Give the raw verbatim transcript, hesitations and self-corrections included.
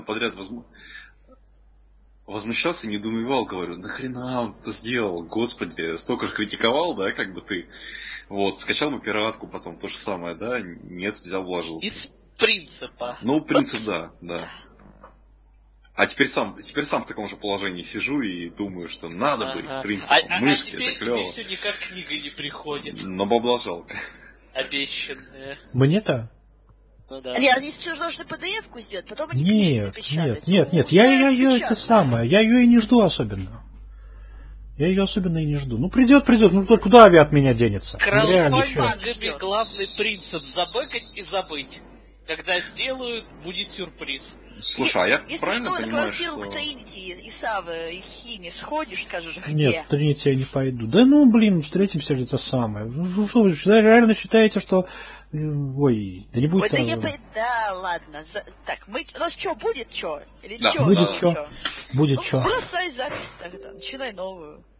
подряд возму... возмущался, недоумевал, говорю, нахрена он это сделал, господи, столько же критиковал, да, как бы ты, вот, скачал бы пиратку потом, то же самое, да, нет, взял, вложился. Из принципа. Ну, принцип, да, да. А теперь сам, теперь сам в таком же положении сижу и думаю, что надо ага. бы из принципа, а, мышки, а теперь это клево. тебе все никак книга не приходит. Но бабла жалко. Обещанная. Мне-то? Ну, да. Нет, они все должны пи ди эф-ку сделать, потом они нет, книжки напечатают. Нет, нет, нет, я, я, я это самое, я ее и не жду особенно. Я ее особенно и не жду. Ну придет, придет, ну только куда авиа от меня денется? Краудфандингами главный принцип забэкать и забыть. Когда сделают, будет сюрприз. Слушай, а я Если правильно что, понимаю, на квартиру что... к Тринити и Саве и Химе сходишь, скажешь, где? Нет, в Тринити я не пойду. Да ну, блин, встретимся это самое. Ну что вы реально считаете, что... Ой, да не будет... Ой, да, я... да ладно. За... Так, мы... у нас что, будет что? Или да, что? Будет что? Будет ну, что? бросай запись тогда, начинай новую.